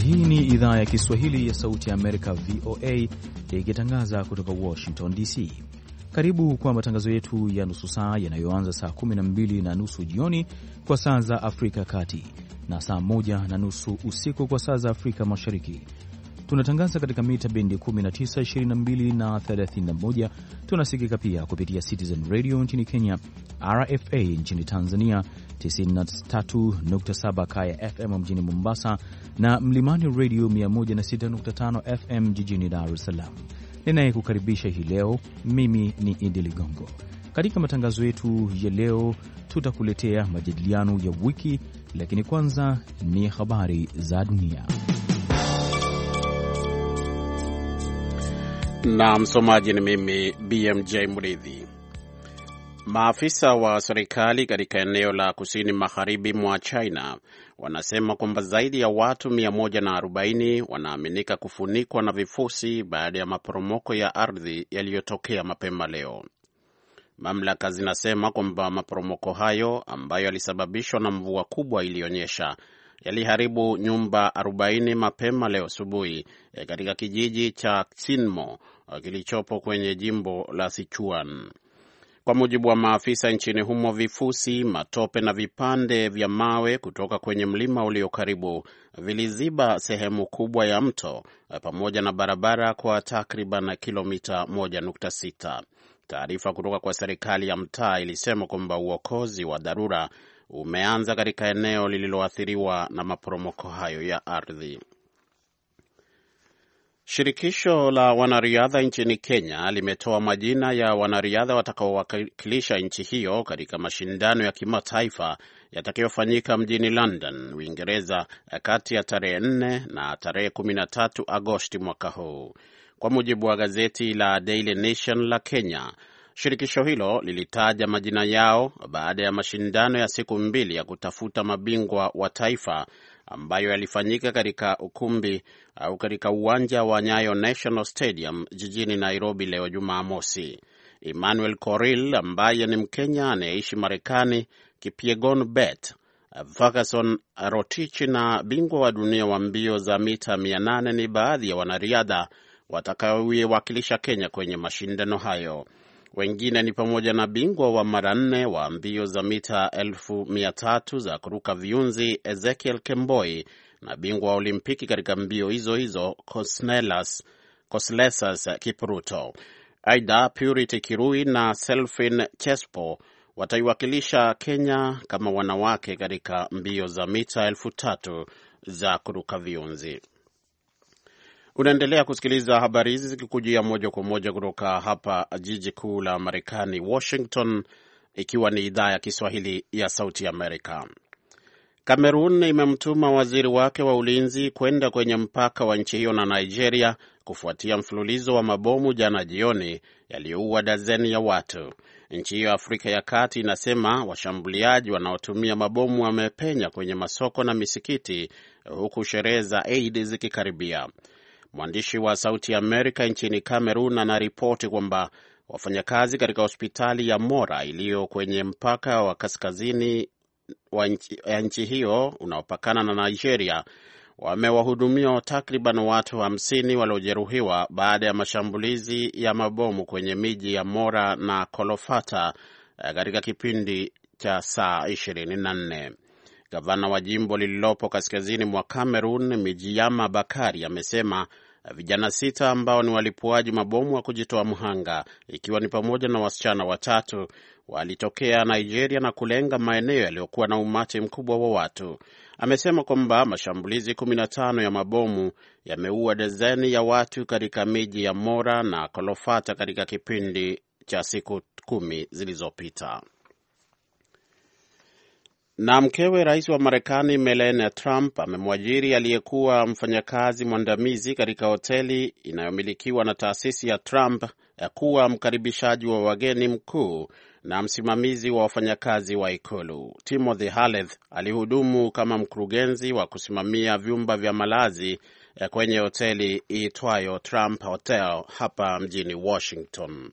Hii ni idhaa ya Kiswahili ya Sauti ya Amerika, VOA, ikitangaza kutoka Washington DC. Karibu kwa matangazo yetu ya nusu saa yanayoanza saa 12 na nusu jioni kwa saa za Afrika Kati na saa 1 na nusu usiku kwa saa za Afrika Mashariki. Tunatangaza katika mita bendi 19, 22 na 31. Tunasikika pia kupitia Citizen Radio nchini Kenya, RFA nchini Tanzania, 93.7 Kaya FM mjini Mombasa na Mlimani Radio 106.5 FM jijini Dar es Salaam. Ninayekukaribisha hii leo mimi ni Idi Ligongo. Katika matangazo yetu ya leo tutakuletea majadiliano ya wiki, lakini kwanza ni habari za dunia. Na msomaji ni mimi BMJ Mridhi. Maafisa wa serikali katika eneo la kusini magharibi mwa China wanasema kwamba zaidi ya watu 140 wanaaminika kufunikwa na vifusi baada ya maporomoko ya ardhi yaliyotokea mapema leo. Mamlaka zinasema kwamba maporomoko hayo ambayo yalisababishwa na mvua kubwa iliyonyesha yaliharibu nyumba 40 mapema leo asubuhi katika kijiji cha Xinmo kilichopo kwenye jimbo la Sichuan. Kwa mujibu wa maafisa nchini humo, vifusi, matope na vipande vya mawe kutoka kwenye mlima ulio karibu viliziba sehemu kubwa ya mto pamoja na barabara kwa takriban kilomita 1.6. Taarifa kutoka kwa serikali ya mtaa ilisema kwamba uokozi wa dharura umeanza katika eneo lililoathiriwa na maporomoko hayo ya ardhi. Shirikisho la wanariadha nchini Kenya limetoa majina ya wanariadha watakaowakilisha nchi hiyo katika mashindano ya kimataifa yatakayofanyika mjini London, Uingereza, kati ya tarehe 4 na tarehe 13 Agosti mwaka huu. Kwa mujibu wa gazeti la Daily Nation la Kenya, shirikisho hilo lilitaja majina yao baada ya mashindano ya siku 2 ya kutafuta mabingwa wa taifa ambayo yalifanyika katika ukumbi au katika uwanja wa Nyayo National Stadium jijini Nairobi leo Jumamosi. Emmanuel Korir ambaye ni Mkenya anayeishi Marekani, Kipyegon Bett, Ferguson Rotich na bingwa wa dunia wa mbio za mita 800 ni baadhi ya wanariadha watakaowakilisha Kenya kwenye mashindano hayo. Wengine ni pamoja na bingwa wa mara 4 wa mbio za mita 1300 za kuruka viunzi Ezekiel Kemboi na bingwa wa Olimpiki katika mbio hizo Kosleas Kipruto. Aidha, Purity Kirui na Selfin Chespo wataiwakilisha Kenya kama wanawake katika mbio za mita 3000 za kuruka viunzi. Unaendelea kusikiliza habari hizi zikikujia moja kwa moja kutoka hapa jiji kuu la Marekani, Washington, ikiwa ni idhaa ya Kiswahili ya Sauti Amerika. Kamerun imemtuma waziri wake wa ulinzi kwenda kwenye mpaka wa nchi hiyo na Nigeria kufuatia mfululizo wa mabomu jana jioni yaliyoua dazeni ya watu. Nchi hiyo Afrika ya Kati inasema washambuliaji wanaotumia mabomu wamepenya kwenye masoko na misikiti huku sherehe za Eid zikikaribia. Mwandishi wa Sauti Amerika nchini Kamerun anaripoti kwamba wafanyakazi katika hospitali ya Mora iliyo kwenye mpaka wa kaskazini wa nchi hiyo unaopakana na Nigeria wamewahudumia takriban watu 50 waliojeruhiwa baada ya mashambulizi ya mabomu kwenye miji ya Mora na Kolofata katika kipindi cha saa 24. Gavana wa jimbo lililopo kaskazini mwa Cameroon, Mijiyama Bakari, amesema vijana 6 ambao ni walipuaji mabomu wa kujitoa mhanga, ikiwa ni pamoja na wasichana 3, walitokea Nigeria na kulenga maeneo yaliyokuwa na umati mkubwa wa watu. Amesema kwamba mashambulizi 15 ya mabomu yameua dazeni ya watu katika miji ya Mora na Kolofata katika kipindi cha siku 10 zilizopita. Na mkewe rais wa Marekani Melania Trump amemwajiri aliyekuwa mfanyakazi mwandamizi katika hoteli inayomilikiwa na taasisi ya Trump ya kuwa mkaribishaji wa wageni mkuu na msimamizi wa wafanyakazi wa ikulu. Timothy Haleth alihudumu kama mkurugenzi wa kusimamia vyumba vya malazi kwenye hoteli iitwayo Trump Hotel hapa mjini Washington.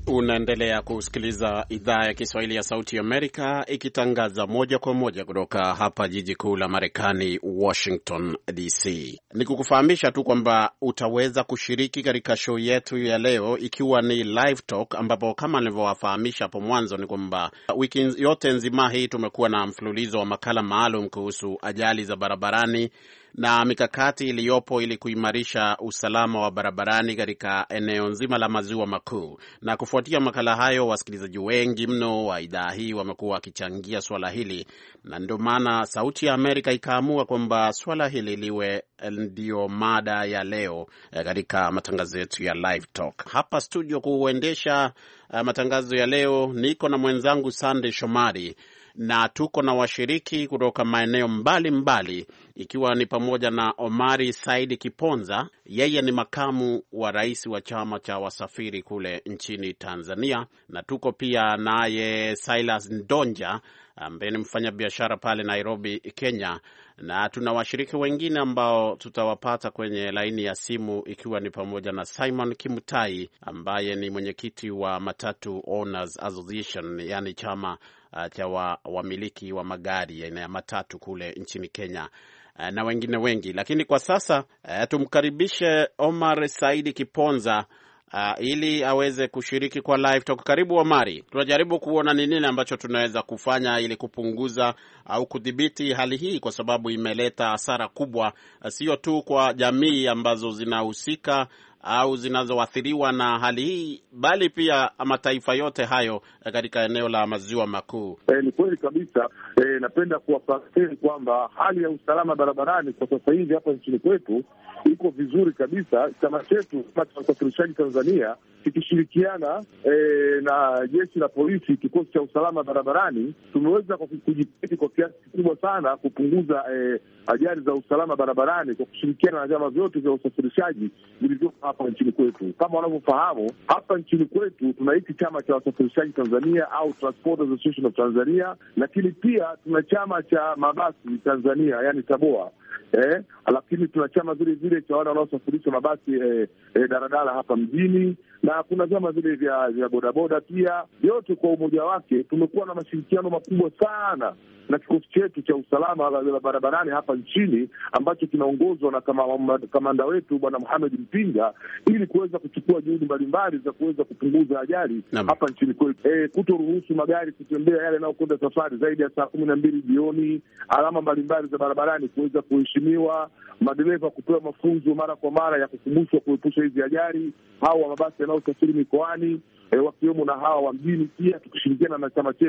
Unaendelea kusikiliza idhaa ya Kiswahili ya Sauti ya Amerika ikitangaza moja kwa moja kutoka hapa jiji kuu la Marekani, Washington DC. Ni kukufahamisha tu kwamba utaweza kushiriki katika show yetu ya leo ikiwa ni live talk, ambapo kama nilivyowafahamisha hapo mwanzo ni kwamba wiki yote nzima hii tumekuwa na mfululizo wa makala maalum kuhusu ajali za barabarani na mikakati iliyopo ili kuimarisha usalama wa barabarani katika eneo nzima la maziwa makuu. Na kufuatia makala hayo, wasikilizaji wengi mno wa idhaa hii wamekuwa wakichangia swala hili, na ndio maana Sauti ya Amerika ikaamua kwamba swala hili liwe ndio mada ya leo katika matangazo yetu ya live talk. Hapa studio kuendesha matangazo ya leo niko na mwenzangu Sande Shomari, na tuko na washiriki kutoka maeneo mbalimbali, ikiwa ni pamoja na Omari Saidi Kiponza, yeye ni makamu wa rais wa chama cha wasafiri kule nchini Tanzania, na tuko pia naye Silas Ndonja ambaye ni mfanyabiashara pale Nairobi, Kenya, na tuna washiriki wengine ambao tutawapata kwenye laini ya simu, ikiwa ni pamoja na Simon Kimutai ambaye ni mwenyekiti wa Matatu Owners Association, yani chama cha wamiliki wa magari ya matatu kule nchini Kenya, na wengine wengi. Lakini kwa sasa tumkaribishe Omar Saidi Kiponza ili aweze kushiriki kwa live talk. Karibu Omari. Tunajaribu kuona ni nini ambacho tunaweza kufanya ili kupunguza au kudhibiti hali hii, kwa sababu imeleta hasara kubwa, sio tu kwa jamii ambazo zinahusika au zinazoathiriwa na hali hii, bali pia mataifa yote hayo katika eneo la maziwa makuu. Ni kweli kabisa. Napenda kuwafahamisha kwamba hali ya usalama barabarani kwa sasa hivi hapa nchini kwetu iko vizuri kabisa. Chama chetu cha usafirishaji Tanzania kikishirikiana na jeshi la polisi, kikosi cha usalama barabarani, tumeweza kujitahidi kwa kiasi kikubwa sana kupunguza ajali za usalama barabarani kwa kushirikiana na vyama vyote vya usafirishaji vilivyo hapa nchini kwetu. Kama wanavyofahamu, hapa nchini kwetu tuna hiki chama cha wasafirishaji Tanzania au Transport Association of Tanzania, lakini pia tuna chama cha mabasi Tanzania, yani TABOA. Lakini tuna chama vile vile cha wale wanaosafirisha mabasi daradala hapa mjini, na kuna vyama vile vya bodaboda pia. Yote kwa umoja wake tumekuwa na mashirikiano makubwa sana na kikosi chetu cha usalama barabarani hapa nchini, ambacho kinaongozwa na kamanda wetu Bwana Mohamed Mpinga, ili kuweza kuchukua juhudi mbalimbali za kuweza kupunguza ajali hapa nchini kwetu. Kutoruhusu magari kutembea yale yanayokwenda safari zaidi ya saa 12 jioni, alama mbalimbali za barabarani kuweza kuheshimiwa, madereva kupewa mafunzo mara kwa mara ya kukumbushwa kuepusha hizi ajali, hao wa mabasi yanayosafiri mikoani wakiwemo na hawa wa mjini pia, tukishirikiana na chama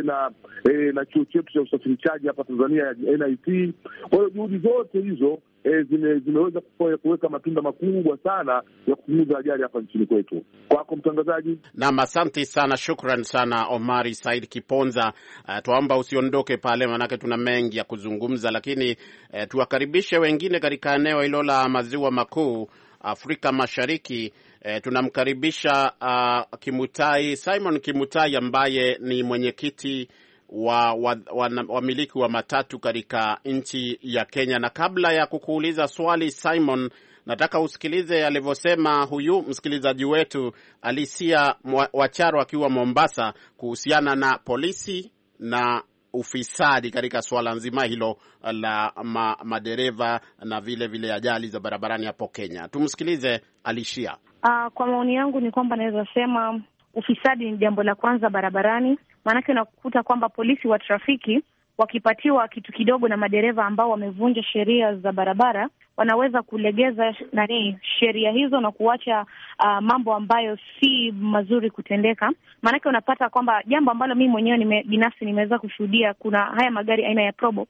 na chuo chetu cha usafirishaji hapa Tanzania NIT. Kwa hiyo juhudi zote hizo zimeweza kuweka matunda makubwa sana ya kupunguza ajali hapa nchini kwetu. Kwako mtangazaji. Naam, asante sana, shukran sana Omari Said Kiponza. Tuomba usiondoke pale, manake tuna mengi ya kuzungumza, lakini tuwakaribishe wengine katika eneo hilo la maziwa makuu, Afrika Mashariki. Tunamkaribisha Kimutai, Simon Kimutai, ambaye ni mwenyekiti wa wamiliki wa matatu katika nchi ya Kenya. Na kabla ya kukuuliza swali Simon, nataka usikilize alivyosema huyu msikilizaji wetu Alicia Wacharo akiwa Mombasa kuhusiana na polisi na ufisadi katika swala nzima hilo la madereva na vile ajali za barabarani hapo Kenya. Tumsikilize Alicia. Kwa maoni yangu ni kwamba naweza sema ufisadi ni jambo la kwanza barabarani, maanake unakuta kwamba polisi wa trafiki wakipatiwa kitu kidogo na madereva ambao wamevunja sheria za barabara, wanaweza kulegeza sheria hizo na kuacha mambo ambayo si mazuri kutendeka. Maanake unapata kwamba jambo ambalo mimi mwenyewe binafsi nimeweza kushuhudia, kuna haya magari aina ya Probox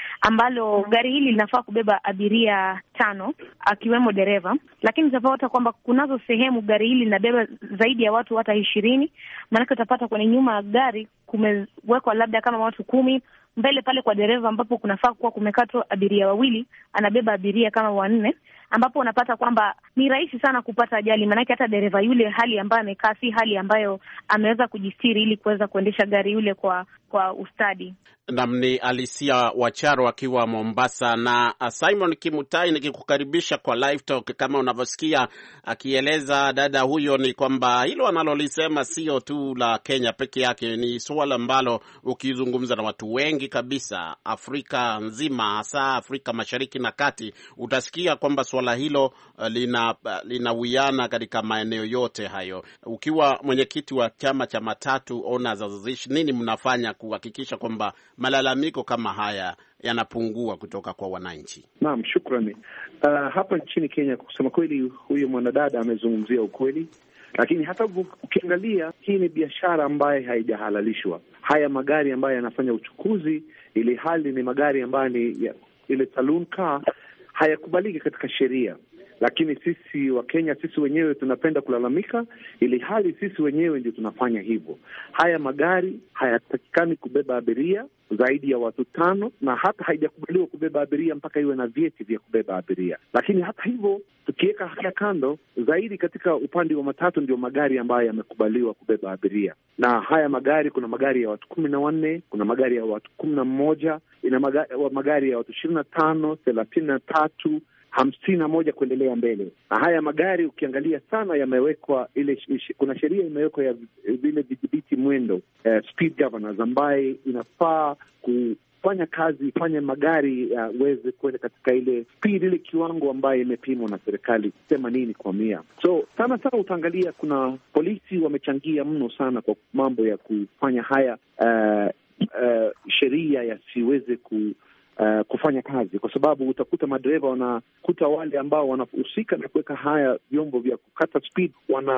ambalo gari hili linafaa kubeba abiria 5 akiwemo dereva, lakini utapata kwamba kunazo sehemu gari hili linabeba zaidi ya watu hata 20. Maana utapata kwenye nyuma ya gari kumewekwa labda kama watu 10, mbele pale kwa dereva ambapo kunafaa kuwa kumekatwa abiria 2, anabeba abiria kama 4, ambapo unapata kwamba ni rahisi sana kupata ajali. Maana hata dereva yule hali ambayo amekaa si hali ambayo ameweza kujistiri ili kuweza kuendesha gari yule kwa ustadi. Namni Alisia Wacharo akiwa Mombasa. Na Simon Kimutai, nikikukaribisha kwa Live Talk. Kama unavyosikia akieleza dada huyo, ni kwamba hilo analolisema sio tu la Kenya peke yake, ni swala ambalo ukizungumza na watu wengi kabisa Afrika nzima, hasa Afrika Mashariki na Kati, utasikia kwamba swala hilo linawiana katika maeneo yote hayo. Ukiwa mwenyekiti wa chama cha Matatu Owners Association, nini mnafanya kuhakikisha kwamba malalamiko kama haya yanapungua kutoka kwa wananchi? Naam, shukrani. Hapa nchini Kenya, kusema kweli, huyu mwanadada amezungumzia ukweli, lakini hata ukiangalia, hii ni biashara ambayo haijahalalishwa. Haya magari ambayo yanafanya uchukuzi, ili hali ni magari ambayo ni ile saloon car, hayakubaliki katika sheria. Lakini sisi wa Kenya, sisi wenyewe tunapenda kulalamika, ili hali sisi wenyewe ndio tunafanya hivyo. Haya magari hayatakikani kubeba abiria zaidi ya watu 5, na hata haijakubaliwa kubeba abiria mpaka iwe na vyeti vya kubeba abiria. Lakini hata hivyo, tukiweka haya kando, zaidi katika upande wa matatu ndio magari ambayo yamekubaliwa kubeba abiria. Na haya magari, kuna magari ya watu 14, kuna magari ya watu 11, ina magari ya watu 25, 33, 51 kuendelea mbele. Na haya magari ukiangalia sana yamewekwa kuna sheria imewekwa ya vile vidhibiti mwendo, speed governors, ambaye inafaa kufanya kazi, ifanye magari yaweze kwenda katika ile speed, ile kiwango ambayo imepimwa na serikali 80 kwa 100. So sana utaangalia kuna polisi wamechangia mno sana kwa mambo ya kufanya haya sheria yasiweze kufanya kazi, kwa sababu utakuta madereva wanakuta wale ambao wanahusika na kuweka haya vyombo vya kukata speed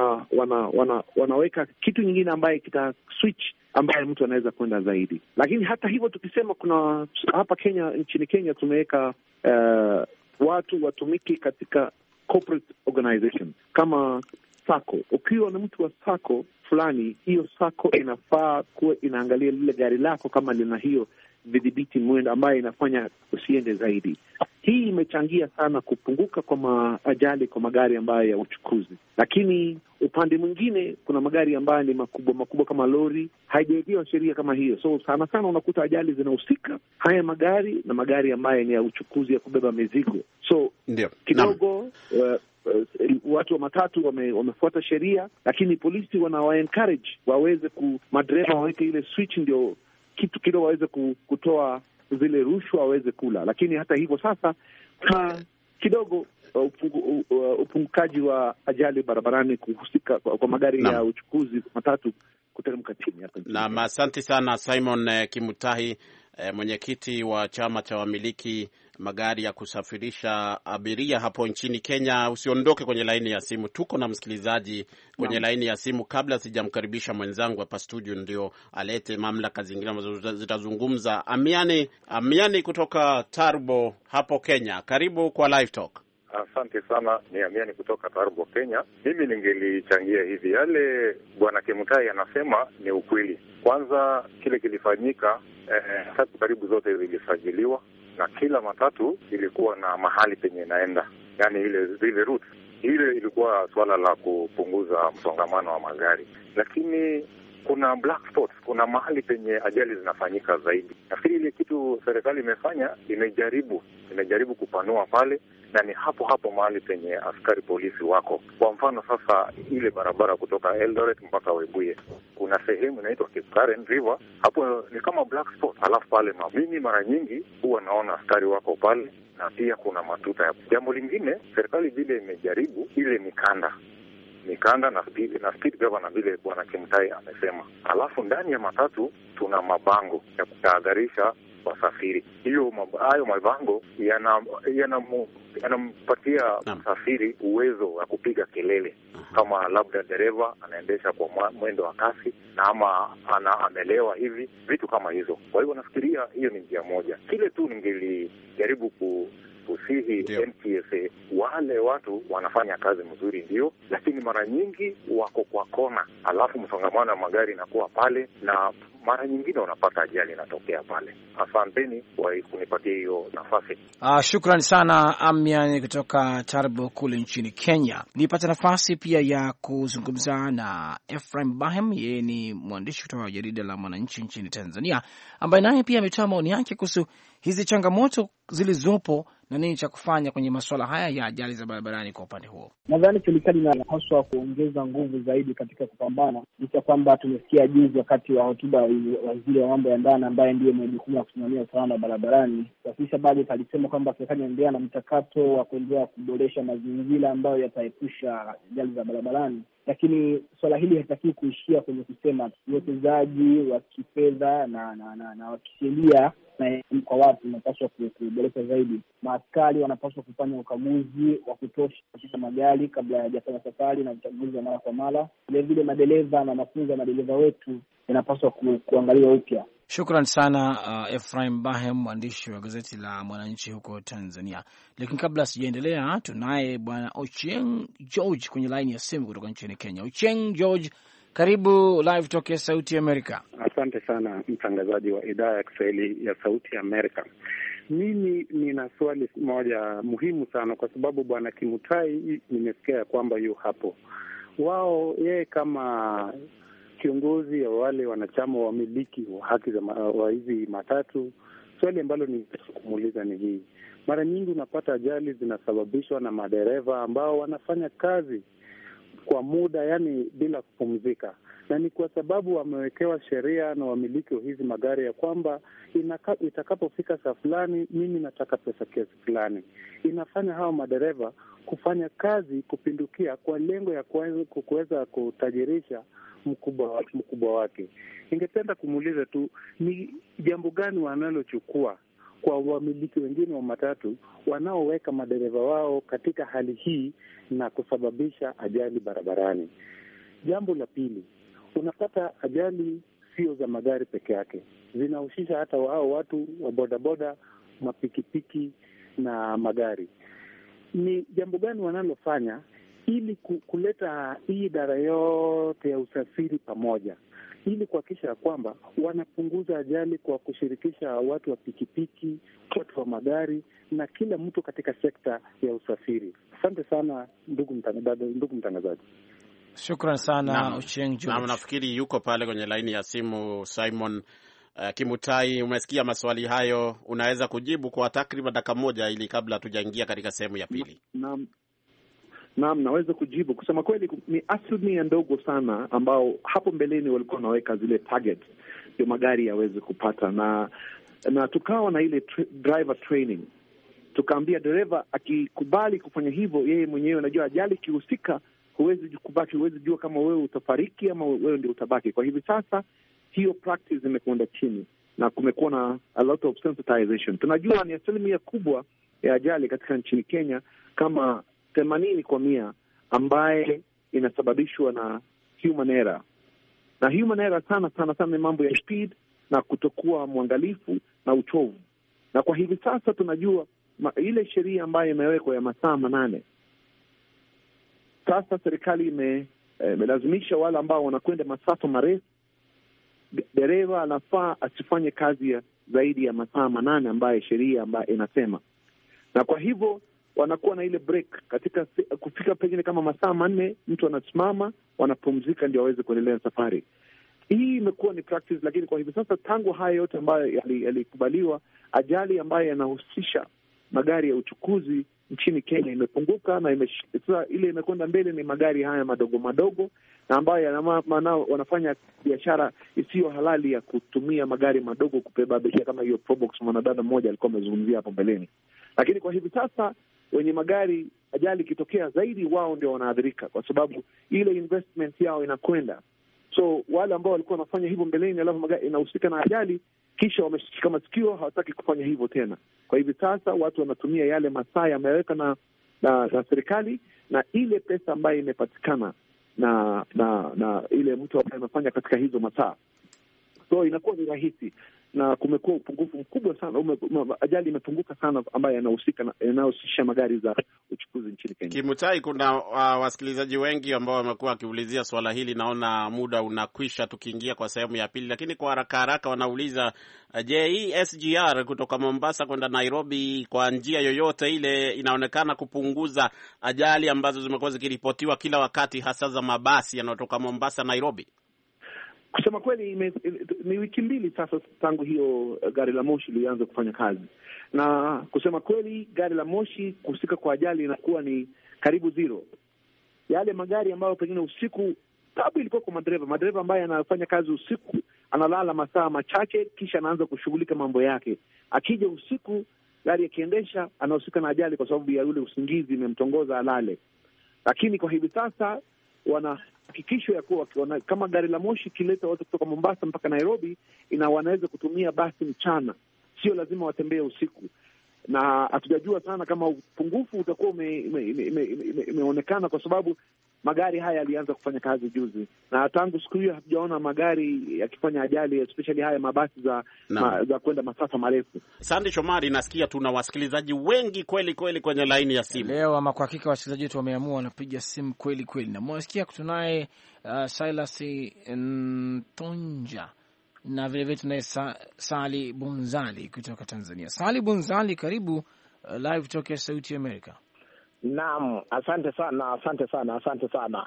wanaweka kitu nyingine ambaye kita switch ambaye mtu anaweza kwenda zaidi. Lakini hata hivyo, tukisema kuna hapa Kenya, nchini Kenya tumeweka watu watumiki katika corporate organization kama sako. Ukiwa na mtu wa sako fulani, hiyo sako inafaa kuwa inaangalia lile gari lako kama lina hiyo vidhibiti mwendo ambayo inafanya usiende zaidi. Hii imechangia sana kupunguka kwa maajali kwa magari ambayo ya uchukuzi. Lakini upande mwingine, kuna magari ambayo ni makubwa kama lori, haijawekewa sheria kama hiyo. So sana unakuta ajali zinahusika haya magari na magari ambayo ni ya uchukuzi ya kubeba mizigo. So kidogo watu wa matatu wamefuata sheria, lakini polisi wanawa-encourage waweze madereva waweke ile switch, ndio kitu kidogo waweze kutoa zile rushwa waweze kula. Lakini hata hivyo sasa kidogo upungukaji wa ajali barabarani kuhusika kwa magari ya uchukuzi matatu kuteremka chini hapa. Na asante sana Simon Kimutahi, mwenyekiti wa chama cha wamiliki magari ya kusafirisha abiria hapo nchini Kenya. Usiondoke kwenye laini ya simu, tuko na msikilizaji kwenye laini ya simu. Kabla sijamkaribisha mwenzangu hapa studio ndio alete mamlaka zingine ambazo zitazungumza, Amiani kutoka Tarbo hapo Kenya, karibu kwa Live Talk. Asante sana, ni Amiani kutoka Tarbo, Kenya. Mimi ningelichangia hivi, yale Bwana Kimutai anasema ni ukweli. Kwanza kile kilifanyika, matatu karibu zote zilisajiliwa na kila matatu ilikuwa na mahali penye inaenda, yani zile route. Ile ilikuwa swala la kupunguza msongamano wa magari, lakini kuna black spots, kuna mahali penye ajali zinafanyika zaidi. Nafikiri ile kitu serikali imefanya, imejaribu kupanua pale, na ni hapo mahali penye askari polisi wako. Kwa mfano sasa, ile barabara kutoka Eldoret mpaka Webuye, kuna sehemu inaitwa Kipkaren River, hapo ni kama black spot. Alafu pale mimi mara nyingi huwa naona askari wako pale, na pia kuna matuta ya. Jambo lingine, serikali vile imejaribu ile mikanda na speed governor vile Bwana Kimutai amesema. Alafu ndani ya matatu tuna mabango ya kutahadharisha wasafiri. Hayo mabango yanampatia msafiri uwezo wa kupiga kelele kama labda dereva anaendesha kwa mwendo wa kasi na ama amelewa hivi, vitu kama hizo. Kwa hivyo nafikiria hiyo ni njia moja. Kile tu ningelijaribu kusihi NTSA, wale watu wanafanya kazi mzuri ndio, lakini mara nyingi wako kwa kona, alafu msongamano wa magari inakuwa pale, na mara nyingine unapata ajali inatokea pale. Asanteni kwa kunipatia hiyo nafasi. Shukrani sana Amian kutoka Tarbo kule nchini Kenya. Nipata nafasi pia ya kuzungumza na Ephraim Bahem, yeye ni mwandishi kutoka jarida la Mwananchi nchini Tanzania, ambaye naye pia ametoa maoni yake kuhusu hizi changamoto zilizopo na nini cha kufanya kwenye masuala haya ya ajali za barabarani. Kwa upande huo, nadhani serikali inapaswa kuongeza nguvu zaidi katika kupambana, licha kwamba tumesikia juzi wakati wa hotuba waziri wa mambo ya ndani ambaye ndiye mwenye jukumu la kusimamia usalama barabarani, Kasisha Bajeti alisema kwamba serikali inaendelea na mchakato wa kuendelea kuboresha mazingira ambayo yataepusha ajali za barabarani. Lakini swala hili hatakiwi kuishia kwenye kusema uwekezaji wa kifedha na wa kisheria na kwa watu unapaswa kuboresha zaidi. Maaskari wanapaswa kufanya ukaguzi wa kutosha katika magari kabla ya hajafanya safari na uchaguzi wa mara kwa mara. Vile vile madereva na mafunzo ya madereva wetu yanapaswa kuangaliwa upya. Shukran sana Ephraim Bahem, mwandishi wa gazeti la Mwananchi huko Tanzania. Lakini kabla sijaendelea, tunaye bwana Ochieng George kwenye line ya simu kutoka nchini Kenya. Ochieng George, karibu live toke Sauti ya Amerika. Asante sana mtangazaji wa idhaa ya Kiswahili ya Sauti ya Amerika. Mimi nina swali moja muhimu sana, kwa sababu bwana Kimutai nimesikia kwamba yu hapo. Yeye kama kiongozi wa wale wanachama wamiliki wa haki wa hizi matatu, swali ambalo kumuuliza ni hii: mara nyingi unapata ajali zinasababishwa na madereva ambao wanafanya kazi kwa muda, yani bila kupumzika, na ni kwa sababu wamewekewa sheria na wamiliki wa hizi magari ya kwamba itakapofika saa fulani mimi nataka pesa kiasi fulani. Inafanya hawa madereva kufanya kazi kupindukia kwa lengo ya kuweza kutajirisha mkubwa wake. Ningependa kumuuliza tu ni jambo gani wanalochukua kwa wamiliki wengine wa matatu wanaoweka madereva wao katika hali hii na kusababisha ajali barabarani. Jambo la pili, unapata ajali sio za magari peke yake, zinahusisha hata wao watu wa bodaboda, mapikipiki na magari. Ni jambo gani wanalofanya ili kuleta hii idara yote ya usafiri pamoja, ili kuhakikisha kwamba wanapunguza ajali kwa kushirikisha watu wa pikipiki, watu wa magari na kila mtu katika sekta ya usafiri? Asante sana ndugu mtangazaji. Shukran sana Ochieng George. Na nafikiri yuko pale kwenye laini ya simu Simon Kimutai. Umesikia maswali hayo, unaweza kujibu kwa takriban dakika moja ili kabla hatujaingia katika sehemu ya pili. Naam, naweza kujibu. Kusema kweli ni asilimia ndogo sana ambao hapo mbeleni walikuwa wanaweka zile target ndio magari yaweze kupata, na tukawa na ile driver training. Tukaambia dereva akikubali kufanya hivyo, yeye mwenyewe anajua ajali kihusika, huwezi kubaki, huwezi jua kama wewe utafariki ama wewe ndio utabaki. Kwa hivi sasa hiyo practice imekwenda chini na kumekuwa na a lot of sensitization. Tunajua ni asilimia kubwa ya ajali katika nchini Kenya kama 80% ambaye inasababishwa na human error. Na human error sana ni mambo ya speed na kutokuwa mwangalifu na uchovu. Na kwa hivi sasa tunajua ile sheria ambayo imewekwa ya masaa 8. Sasa serikali imelazimisha wale ambao wanakwenda masafa marefu, dereva anafaa asifanye kazi ya zaidi ya masaa 8 ambaye sheria ambayo inasema. Na kwa hivyo wanakuwa na ile break katika kufika pengine kama masaa 4, mtu anasimama, wanapumzika ndio waweze kuendelea na safari. Hii imekuwa ni practice, lakini kwa hivi sasa tangu haya yote ambayo yalikubaliwa, ajali ambayo yanahusisha magari ya uchukuzi nchini Kenya imepunguka, na sasa ile imekwenda mbele ni magari haya madogo na ambayo wanafanya biashara isiyo halali ya kutumia magari madogo kubeba abiria, kama hiyo Probox mwanadada mmoja alikuwa amezungumzia hapo mbeleni. Lakini kwa hivi sasa wenye magari, ajali ikitokea zaidi wao ndio wanaadhirika, kwa sababu ile investment yao inakwenda. So wale ambao walikuwa wanafanya hivyo mbeleni, alafu magari inahusika na ajali, kisha wameshika masikio, hawataki kufanya hivyo tena. Kwa hivi sasa watu wanatumia yale masaa yameweka na serikali, na ile pesa ambayo imepatikana na ile mtu ambaye amefanya katika hizo masaa, so inakuwa ni rahisi. na kumekuwa upungufu mkubwa sana, ajali imepunguka sana ambayo yanahusisha magari za uchukuzi nchini Kenya. Kimutai, kuna wasikilizaji wengi ambao wamekuwa wakiulizia swala hili. Naona muda unakwisha tukiingia kwa sehemu ya pili, lakini kwa haraka wanauliza, je, hii SGR kutoka Mombasa kwenda Nairobi kwa njia yoyote ile inaonekana kupunguza ajali ambazo zimekuwa zikiripotiwa kila wakati, hasa za mabasi yanayotoka Mombasa Nairobi? Kusema kweli, ni wiki mbili sasa tangu hiyo gari la moshi lianze kufanya kazi, na kusema kweli, gari la moshi kuhusika kwa ajali inakuwa ni karibu zero. Yale magari ambayo pengine usiku, tabu ilikuwa kwa madereva ambaye anafanya kazi usiku, analala masaa machache kisha anaanza kushughulika mambo yake. Akija usiku, gari akiendesha, anahusika na ajali kwa sababu ya yule usingizi imemtongoza alale. Lakini kwa hivi sasa wanahakikisho ya kuwa kama gari la moshi kileta watu kutoka Mombasa mpaka Nairobi, wanaweza kutumia basi mchana, sio lazima watembee usiku. Na hatujajua sana kama upungufu utakuwa imeonekana kwa sababu magari haya yalianza kufanya kazi juzi, na tangu siku hiyo hatujaona magari yakifanya ajali, especially haya mabasi za kwenda masafa marefu. Sandy Shomari, nasikia tuna wasikilizaji wengi kweli kwenye laini ya simu leo, ama kwa hakika wasikilizaji wetu wameamua wanapiga simu kweli, na mwasikia tunaye Silas Ntonja na vile tunaye Sali Bunzali kutoka Tanzania. Sali Bunzali, karibu live toka Sauti ya Amerika. Naam, asante sana.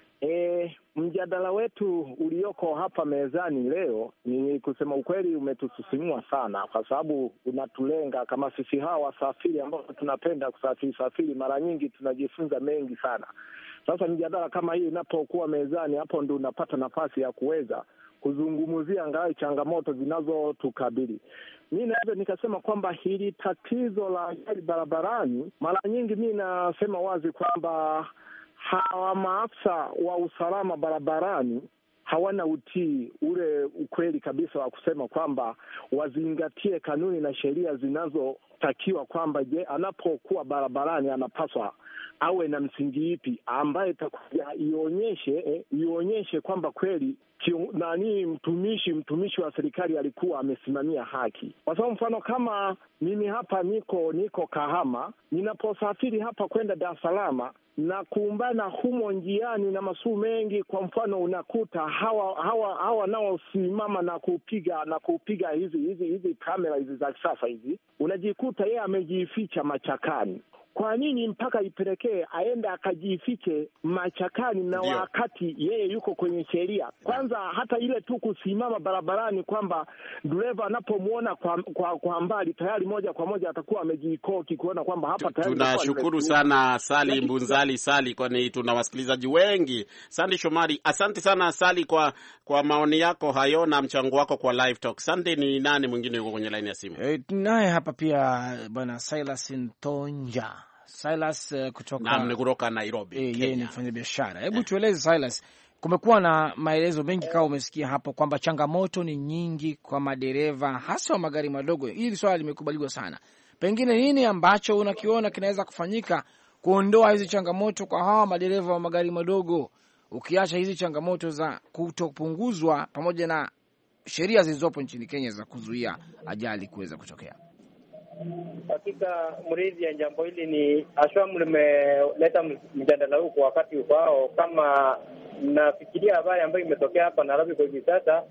Mjadala wetu ulioko hapa mezani leo, ni kusema ukweli, umetusisimua sana, kwa sababu unatulenga kama sisi hawa wasafiri ambao tunapenda kusafiri. Mara nyingi tunajifunza mengi sana. Sasa mjadala kama hii inapokuwa mezani, hapo ndio unapata nafasi ya kuweza kuzungumzia angalau changamoto zinazotukabili. Mimi naweza nikasema kwamba hili tatizo la ajali barabarani, mara nyingi mimi nasema wazi kwamba hawa maafisa wa usalama barabarani hawana utii ule ukweli kabisa wa kusema kwamba wazingatie kanuni na sheria zinazotakiwa, kwamba je, anapokuwa barabarani anapaswa awe na msingi ipi ambaye itakuja ionyeshe kwamba kweli mtumishi wa serikali alikuwa amesimamia haki. Kwa sababu mfano kama mimi hapa niko Kahama, ninaposafiri hapa kwenda Dar es Salaam na kuumbana humo njiani na masuu mengi, kwa mfano unakuta hawa naosimama na kupiga hizi kamera hizi za kisasa hizi, unajikuta yeye amejificha machakani. Kwa nini mpaka ipelekee aende akajifiche machakani na wakati yeye yuko kwenye sheria? Kwanza hata ile tu kusimama barabarani, kwamba dereva anapomuona kwa mbali tayari moja kwa moja atakuwa amejikoki kuona kwamba hapa tayari. Tunashukuru sana Sali Mbunzali, kwani tuna wasikilizaji wengi. Sandy Shomari, asante sana Sali kwa maoni yako hayo na mchango wako kwa live talk. Sandy, ni nani mwingine yuko kwenye line ya simu? Naye hapa pia bwana Silas Ntonja. Silas kutoka Nairobi, yeye ni mfanya biashara. Hebu tueleze Silas, kumekuwa na maelezo mengi kama umesikia hapo kwamba changamoto ni nyingi kwa madereva hasa wa magari madogo. Hili swala limekubaliwa sana. Pengine nini ambacho unakiona kinaweza kufanyika kuondoa hizi changamoto kwa hawa madereva wa magari madogo, ukiacha hizi changamoto za kutopunguzwa pamoja na sheria zilizopo nchini Kenya za kuzuia ajali kuweza kutokea? Hakika mrithi ya jambo hili ni ashwamu limeleta mjadala huu kwa wakati wao. Kama nafikiria habari ambayo imetokea hapa Nairobi kwa hivi sasa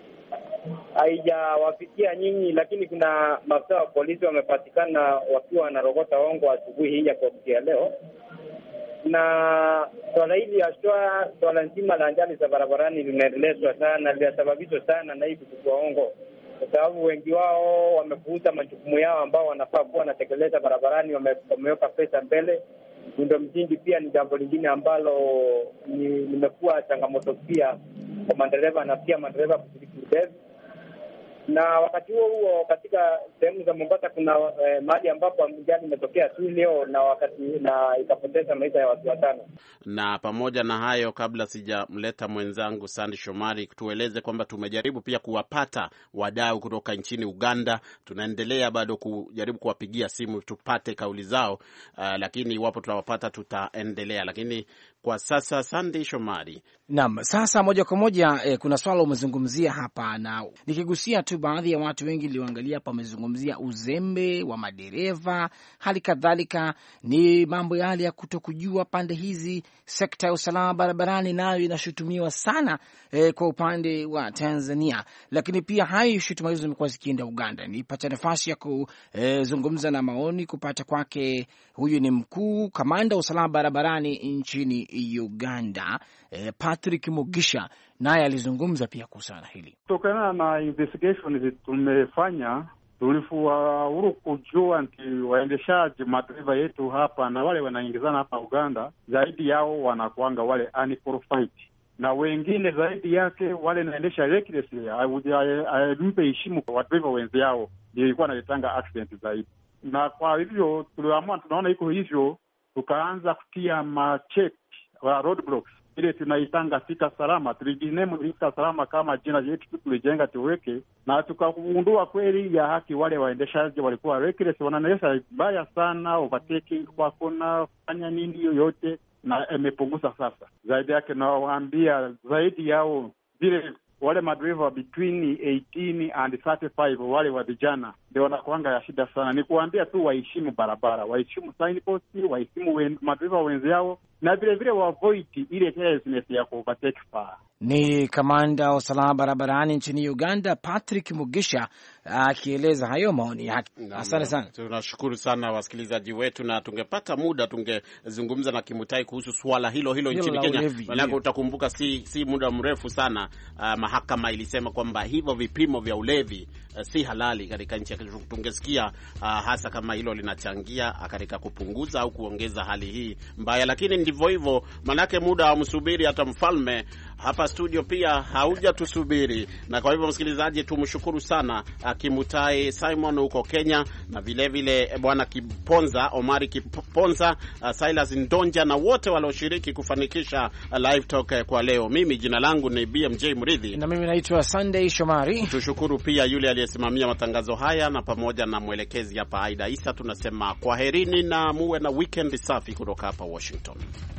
haijawafikia nyinyi, lakini kuna maafisa wa polisi wamepatikana wakiwa wanarogota hongo asubuhi hii ya kuamkia leo. Na swala hili ashwa, swala nzima la ajali za barabarani linaendelezwa sana, linasababishwa sana na hii kuchukua hongo, kwa sababu wengi wao wamepuuza majukumu yao ambao wanafaa kuwa wanatekeleza barabarani. Wameweka pesa mbele. Miundo msingi pia ni jambo lingine ambalo limekuwa changamoto pia kwa madereva na pia madereva kushiriki ulevi. Na wakati huo katika sehemu za Mombasa kuna mahali ambapo ajali imetokea tu leo na ikapoteza maisha ya watu 5. Na pamoja na hayo, kabla sijamleta mwenzangu Sandy Shomari, tueleze kwamba tumejaribu pia kuwapata wadau kutoka nchini Uganda. Tunaendelea bado kujaribu kuwapigia simu tupate kauli zao, lakini iwapo tutawapata tutaendelea. Lakini kwa sasa Sandy Shomari. Naam, sasa moja kwa moja kuna swala umezungumzia hapa, na nikigusia tu baadhi ya watu wengi nilioangalia hapa wamezungumzia uzembe wa madereva, hali kadhalika ni mambo yale ya kutokujua pande hizi. Sekta ya usalama barabarani nayo inashutumiwa sana kwa upande wa Tanzania, lakini pia hayo shutuma hizo zimekuwa zikienda Uganda. Nilipata nafasi ya kuzungumza na maoni kupata kwake, huyu ni mkuu kamanda wa usalama barabarani nchini Uganda, Patrick Mugisha, naye alizungumza pia kuhusiana hili. Kutokana na investigation tumefanya, tulifaulu kujua nti waendeshaji madriva yetu hapa na wale wanaingizana hapa Uganda, zaidi yao wanakuanga wale unqualified, na wengine zaidi yake wale naendesha recklessly, mpe heshima kwa wadriva wenzi yao, ndio ilikuwa naletanga accident zaidi. Na kwa hivyo tuliamua, tunaona iko hivyo, tukaanza kutia macheck wa roadblocks, ile tunaitanga Fika Salama. Tulijinemu Fika Salama kama jina yetu tulijenga tuweke, na tukagundua kweli ya haki wale waendeshaji walikuwa reckless, wanaendesha baya sana, overtaking kwa kona, fanya nini yoyote, na imepunguza sasa. Zaidi yake nawaambia zaidi yao vile wale madriver between 18 and 35 wale wa vijana ndio wanakuanga ya shida sana. Ni kuambia tu waheshimu barabara, waheshimu signpost, waheshimu madriver wenzi yao, na vile vile wa avoid ile carelessness ya overtake far. Ni kamanda wa usalama barabarani nchini Uganda, Patrick Mugisha, akieleza hayo maoni yake. Asante sana. Tunashukuru sana wasikilizaji wetu, na tungepata muda tungezungumza na Kimutai kuhusu swala hilo nchini Kenya. Maana utakumbuka si muda mrefu sana mahakama ilisema kwamba hivyo vipimo vya ulevi si halali katika nchi. Tungesikia hasa kama hilo linachangia katika kupunguza au kuongeza hali hii mbaya, lakini ndivyo hivyo, manake muda wa msubiri hata mfalme. Hapa studio pia haujatusubiri, na kwa hivyo msikilizaji, tumshukuru sana Kimutai Simon huko Kenya, na vile vile bwana Kiponza, Omari Kiponza, Silas Ndonja, na wote walioshiriki kufanikisha live talk kwa leo. Mimi jina langu ni BMJ Mridhi, na mimi naitwa Sunday Shomari. Tushukuru pia yule aliyesimamia matangazo haya, na pamoja na mwelekezi hapa Aida Isa. Tunasema kwaherini na muwe na weekend safi kutoka hapa Washington.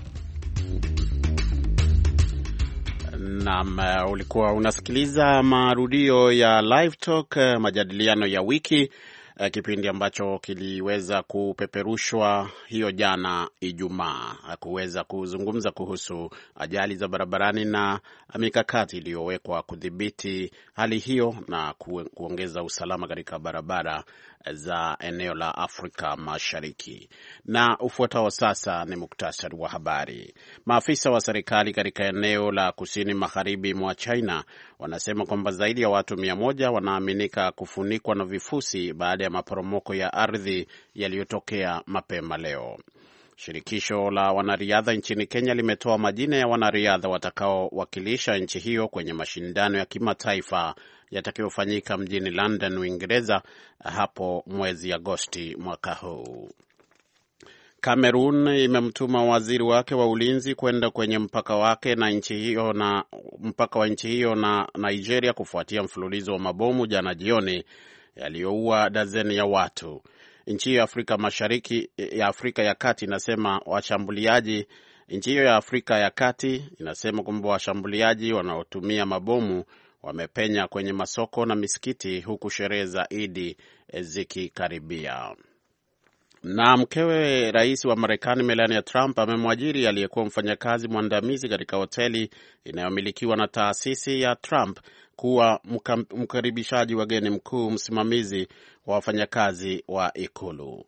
Naam, ulikuwa unasikiliza marudio ya Live Talk, majadiliano ya wiki, kipindi ambacho kiliweza kupeperushwa hiyo jana Ijumaa, kuweza kuzungumza kuhusu ajali za barabarani na mikakati iliyowekwa kudhibiti hali hiyo na kuongeza usalama katika barabara za eneo la Afrika Mashariki. Na ufuatao sasa ni muktasari wa habari. Maafisa wa serikali katika eneo la kusini magharibi mwa China wanasema kwamba zaidi ya watu 100 wanaaminika kufunikwa na vifusi baada ya maporomoko ya ardhi yaliyotokea mapema leo. Shirikisho la wanariadha nchini Kenya limetoa majina ya wanariadha watakaowakilisha nchi hiyo kwenye mashindano ya kimataifa yatakayofanyika mjini London, Uingereza hapo mwezi Agosti mwaka huu. Cameroon imemtuma waziri wake wa ulinzi kwenda kwenye mpaka wake na nchi hiyo na mpaka wa nchi hiyo na Nigeria kufuatia mfululizo wa mabomu jana jioni yaliyoua dazeni ya watu. Nchi ya Afrika Mashariki ya Afrika ya Kati inasema washambuliaji nchi hiyo ya Afrika ya Kati inasema kwamba washambuliaji wanaotumia mabomu wamepenya kwenye masoko na misikiti huku sherehe za Idi zikikaribia. Na mkewe rais wa Marekani Melania Trump amemwajiri aliyekuwa mfanyakazi mwandamizi katika hoteli inayomilikiwa na taasisi ya Trump kuwa mkaribishaji wageni mkuu msimamizi wa wafanyakazi wa ikulu.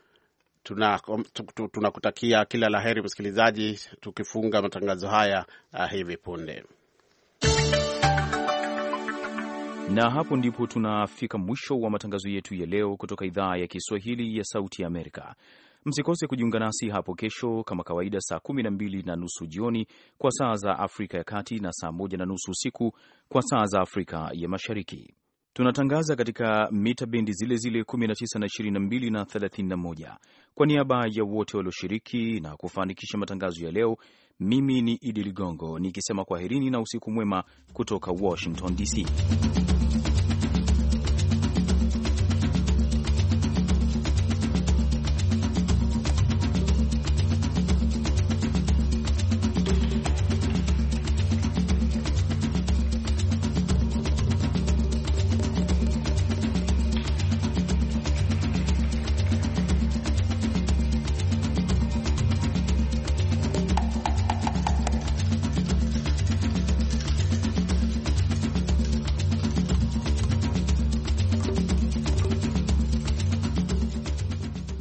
Tunakutakia kila laheri msikilizaji, tukifunga matangazo haya hivi punde. Na hapo ndipo tunafika mwisho wa matangazo yetu ya leo kutoka idhaa ya Kiswahili ya Sauti ya Amerika. Msikose kujiunga nasi hapo kesho kama kawaida saa 12:30 jioni kwa saa za Afrika ya Kati na saa 1:30 usiku kwa saa za Afrika ya Mashariki. Tunatangaza katika mita bendi zile zile 19 na 22 na 31. Kwa niaba ya wote walioshiriki na kufanikisha matangazo ya leo, mimi ni Idi Ligongo nikisema kwaherini na usiku mwema kutoka Washington DC.